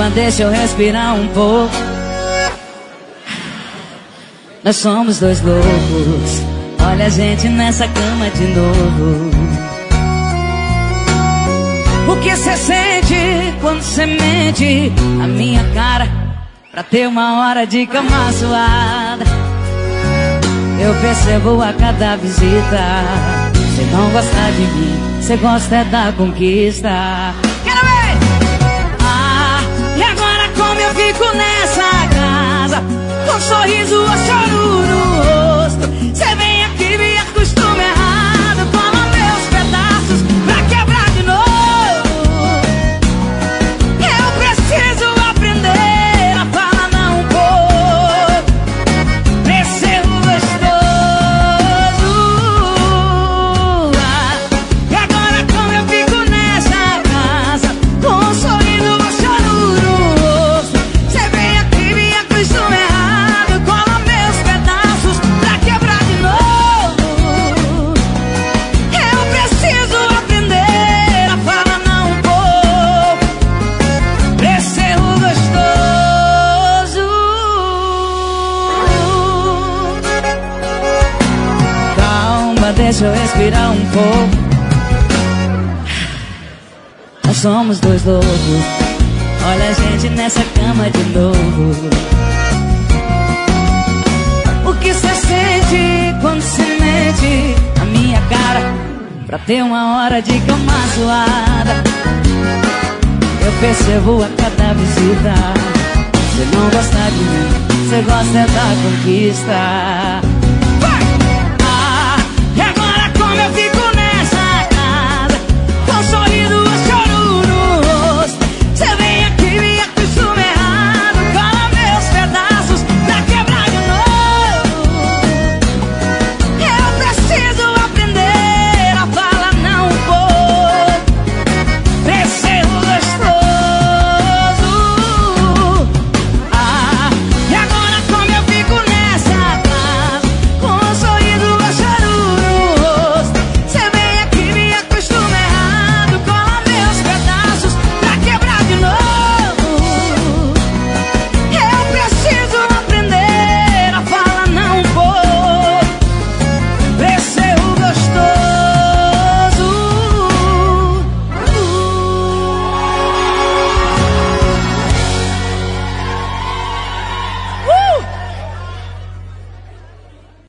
Calma, deixa eu respirar um pouco. Nós somos dois loucos. Olha a gente nessa cama de novo. O que cê sente quando cê mente na minha cara pra ter uma hora de cama suada? Eu percebo a cada visita. Cê não gosta de mim, cê gosta é da conquista. Quero ver! Ah, e agora como eu fico nessa casa, com um sorriso ou choro no rosto? Cê vem aqui, me acostuma errado, toma meus pedaços pra quebrar de novo. Eu preciso aprender a falar não um pouco, crescer gostoso. Ah, e agora como eu fico nessa casa, com um sorriso ou choro no rosto? Cê vem aqui, me acostuma errado, cola meus pedaços pra quebrar de novo. Eu preciso aprender a falar não um pouco, crescer gostoso. Calma, deixa eu respirar um pouco. Nós somos dois loucos. Olha a gente nessa cama de novo. O que cê sente quando cê mente na minha cara pra ter uma hora de cama suada? Eu percebo a cada visita. Cê não gosta de mim, cê gosta é da conquista.